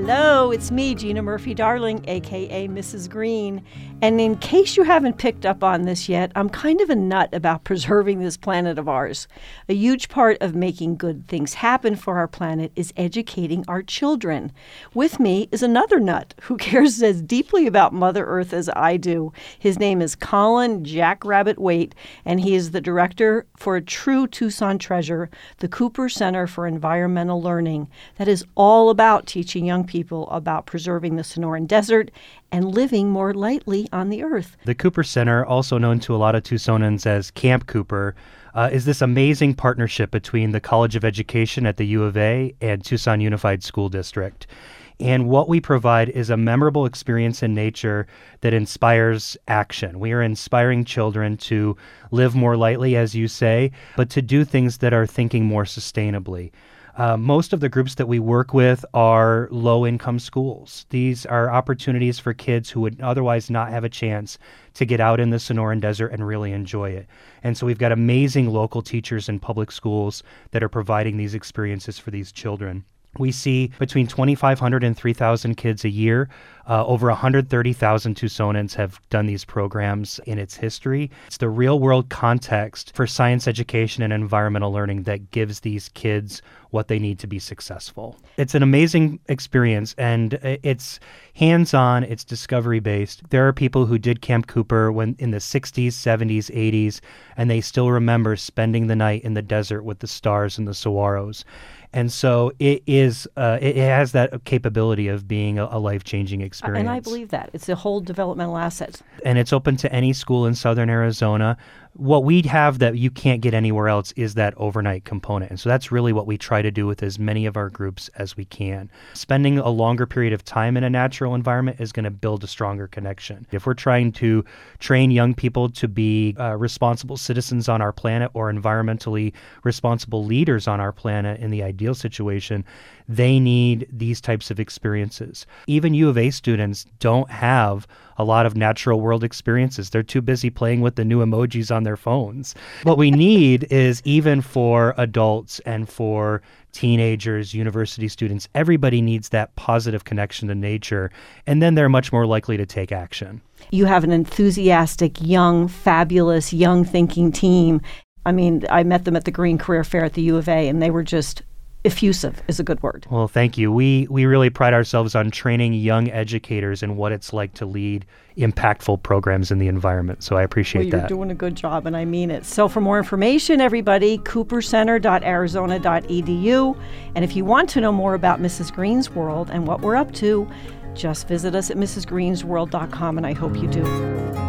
Hello, it's me, Gina Murphy-Darling, a.k.a. Mrs. Green. And in case you haven't picked up on this yet, I'm kind of a nut about preserving this planet of ours. A huge part of making good things happen for our planet is educating our children. With me is another nut who cares as deeply about Mother Earth as I do. His name is Colin Jackrabbit Waite, and he is the director for a true Tucson treasure, the Cooper Center for Environmental Learning, that is all about teaching young people about preserving the Sonoran Desert and living more lightly on the earth. The Cooper Center, also known to a lot of Tucsonans as Camp Cooper, is this amazing partnership between the College of Education at the U of A and Tucson Unified School District. And what we provide is a memorable experience in nature that inspires action. We are inspiring children to live more lightly, as you say, but to do things that are thinking more sustainably. Most of the groups that we work with are low-income schools. These are opportunities for kids who would otherwise not have a chance to get out in the Sonoran Desert and really enjoy it. And so we've got amazing local teachers in public schools that are providing these experiences for these children. We see between 2,500 and 3,000 kids a year. Over 130,000 Tucsonans have done these programs in its history. It's the real-world context for science education and environmental learning that gives these kids what they need to be successful. It's an amazing experience, and it's hands-on, it's discovery-based. There are people who did Camp Cooper when in the 60s, 70s, 80s, and they still remember spending the night in the desert with the stars and the saguaros. And so it has that capability of being a life-changing experience. And I believe that. It's a whole developmental asset. And it's open to any school in southern Arizona. What we have that you can't get anywhere else is that overnight component. And so that's really what we try to do with as many of our groups as we can. Spending a longer period of time in a natural environment is going to build a stronger connection. If we're trying to train young people to be responsible citizens on our planet or environmentally responsible leaders on our planet in the ideal situation, they need these types of experiences. Even U of A students don't have a lot of natural world experiences. They're too busy playing with the new emojis on their phones. What we need is, even for adults and for teenagers, university students, everybody needs that positive connection to nature, and then they're much more likely to take action. You have an enthusiastic, young, fabulous, young thinking team. I mean, I met them at the Green Career Fair at the U of A, and they were just effusive is a good word. Well, thank you. We really pride ourselves on training young educators in what it's like to lead impactful programs in the environment. So I appreciate that. You're doing a good job, and I mean it. So for more information, everybody, coopercenter.arizona.edu. And if you want to know more about Mrs. Green's World and what we're up to, just visit us at mrsgreensworld.com, and I hope you do.